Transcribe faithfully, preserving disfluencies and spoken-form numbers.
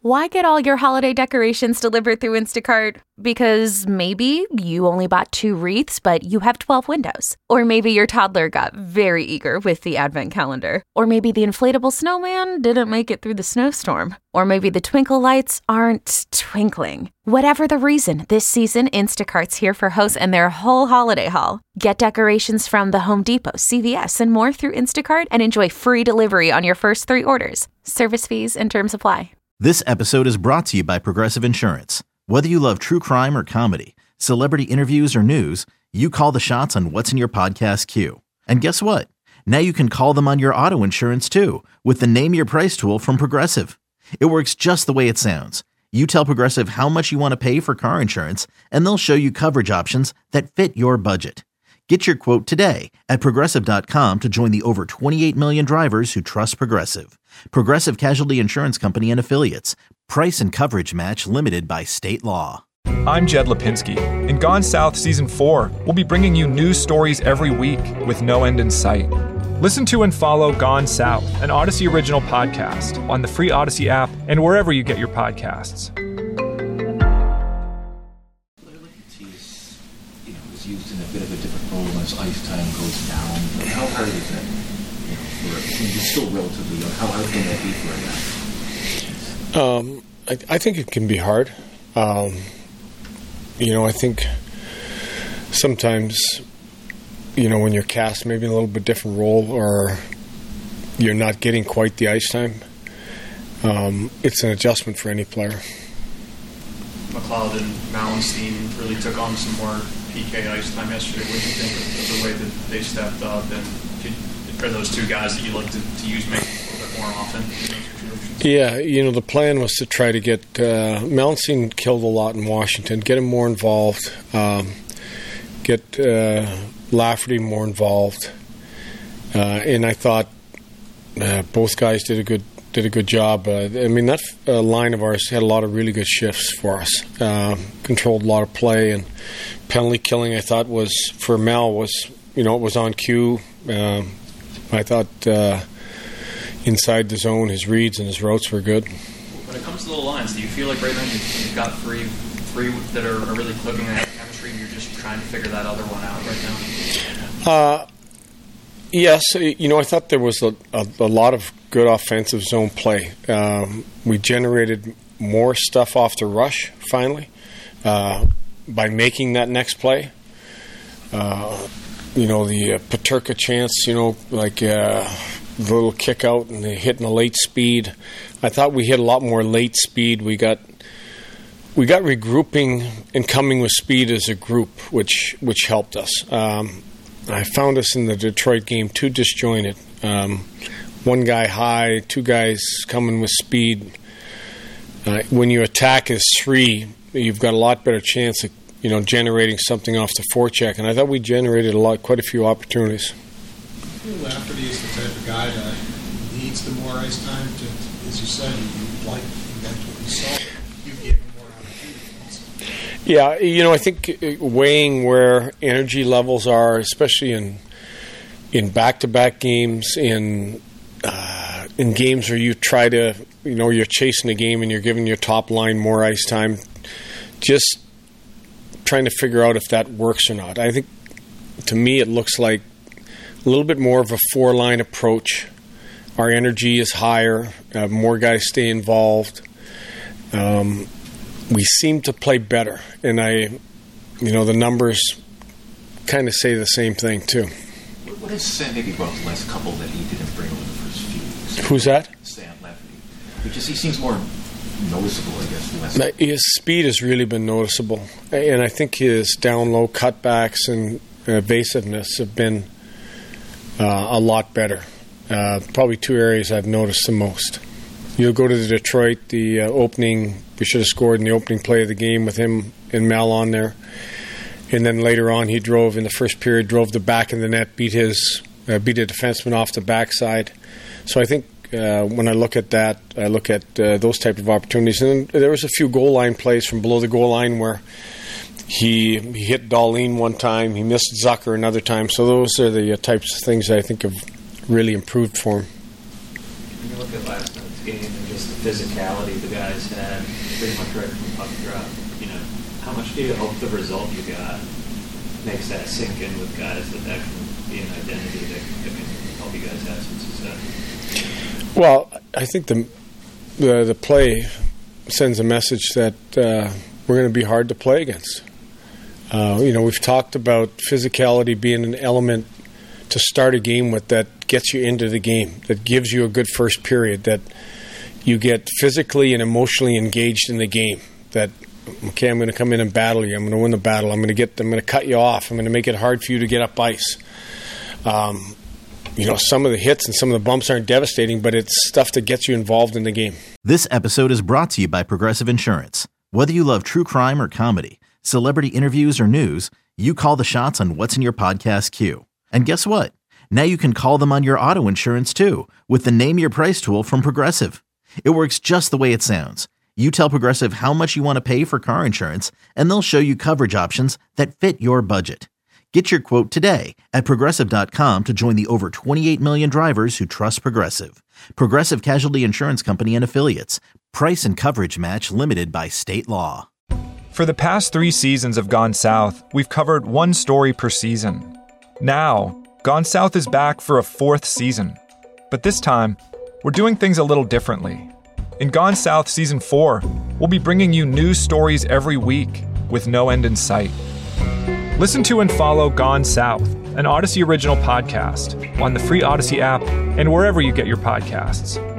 Why get all your holiday decorations delivered through Instacart? Because maybe you only bought two wreaths, but you have twelve windows. Or maybe your toddler got very eager with the advent calendar. Or maybe the inflatable snowman didn't make it through the snowstorm. Or maybe the twinkle lights aren't twinkling. Whatever the reason, this season, Instacart's here for hosts and their whole holiday haul. Get decorations from the Home Depot, C V S, and more through Instacart and enjoy free delivery on your first three orders. Service fees and terms apply. This episode is brought to you by Progressive Insurance. Whether you love true crime or comedy, celebrity interviews or news, you call the shots on what's in your podcast queue. And guess what? Now you can call them on your auto insurance too with the Name Your Price tool from Progressive. It works just the way it sounds. You tell Progressive how much you want to pay for car insurance, and they'll show you coverage options that fit your budget. Get your quote today at Progressive dot com to join the over twenty-eight million drivers who trust Progressive. Progressive Casualty Insurance Company and Affiliates. Price and coverage match limited by state law. I'm Jed Lipinski. In Gone South Season four, we'll be bringing you news stories every week with no end in sight. Listen to and follow Gone South, an Odyssey original podcast on the free Odyssey app and wherever you get your podcasts. Used in a bit of a different role as ice time goes down. But how hard is that? You know, for I mean, it's still relatively young. How hard can that be for a guy? Um, I, I think it can be hard. Um, you know, I think sometimes, you know, when you're cast maybe in a little bit different role or you're not getting quite the ice time, um, it's an adjustment for any player. McLeod and Mallenstein really took on some more P K ice time yesterday. What do you think of the way that they stepped up? And could, are those two guys that you like to, to use maybe a little bit more often in those situations? Yeah, you know, the plan was to try to get uh, Mallenstein killed a lot in Washington, get him more involved, um, get uh, Lafferty more involved. Uh, and I thought uh, both guys did a good did a good job. Uh, I mean, that uh, line of ours had a lot of really good shifts for us. Uh, controlled a lot of play, and penalty killing, I thought, was, for Mel, was, you know, it was on cue. Um, I thought uh, inside the zone, his reads and his routes were good. When it comes to the lines, do you feel like right now you've, you've got three three that are, are really clicking and have chemistry, and you're just trying to figure that other one out right now? Uh, yes, you know, I thought there was a, a, a lot of good offensive zone play. Um, we generated more stuff off the rush, finally, uh, by making that next play. Uh, you know, the uh, Paterka chance, you know, like uh, the little kick out and the hitting a late speed. I thought we hit a lot more late speed. We got we got regrouping and coming with speed as a group, which which helped us. Um, I found us in the Detroit game too disjointed. Um, one guy high, two guys coming with speed. Uh, when you attack as three, you've got a lot better chance of, you know, generating something off the forecheck. And I thought we generated a lot, quite a few opportunities. I feel Lafferty is the type of guy that needs the more ice time. To, as you said, you like that's what you saw. You gave him more opportunities. Yeah, you know, I think weighing where energy levels are, especially in in back-to-back games, in uh, in games where you try to, you know, you're chasing a game and you're giving your top line more ice time, just trying to figure out if that works or not. I think, to me, it looks like a little bit more of a four-line approach. Our energy is higher, uh, more guys stay involved. Um, we seem to play better, and I, you know, the numbers kind of say the same thing too. What has Sam maybe brought the last couple that he didn't bring over the first few weeks? Who's that? Sam Lafferty. Because he seems more noticeable, I guess. Less now, his speed has really been noticeable, and I think his down-low cutbacks and evasiveness have been uh, a lot better. Uh, probably two areas I've noticed the most. You'll go to the Detroit, the uh, opening, we should have scored in the opening play of the game with him and Mal on there. And then later on, he drove in the first period, drove the back of the net, beat his, uh, beat a defenseman off the backside. So I think uh, when I look at that, I look at uh, those type of opportunities. And there was a few goal line plays from below the goal line where he, he hit Dahlin one time, he missed Zucker another time. So those are the uh, types of things that I think have really improved for him. When you look at last night's game and just the physicality the guys had pretty much right from puck drop. You know, how much do you hope the result you got makes that sink in with guys, that that can be an identity that, that can help you guys have some success? Well, I think the the, the play sends a message that uh, we're going to be hard to play against. Uh, you know, we've talked about physicality being an element to start a game with that gets you into the game, that gives you a good first period, that you get physically and emotionally engaged in the game, that, okay, I'm going to come in and battle you, I'm going to win the battle, I'm going to get, I'm going to cut you off, I'm going to make it hard for you to get up ice. Um, you know, some of the hits and some of the bumps aren't devastating, but it's stuff that gets you involved in the game. This episode is brought to you by Progressive Insurance. Whether you love true crime or comedy, celebrity interviews or news, you call the shots on what's in your podcast queue. And guess what? Now you can call them on your auto insurance too with the Name Your Price tool from Progressive. It works just the way it sounds. You tell Progressive how much you want to pay for car insurance, and they'll show you coverage options that fit your budget. Get your quote today at Progressive dot com to join the over twenty-eight million drivers who trust Progressive. Progressive Casualty Insurance Company and Affiliates. Price and coverage match limited by state law. For the past three seasons of Gone South, we've covered one story per season. Now, Gone South is back for a fourth season. But this time, we're doing things a little differently. In Gone South Season four, we'll be bringing you news stories every week with no end in sight. Listen to and follow Gone South, an Odyssey original podcast, on the free Odyssey app and wherever you get your podcasts.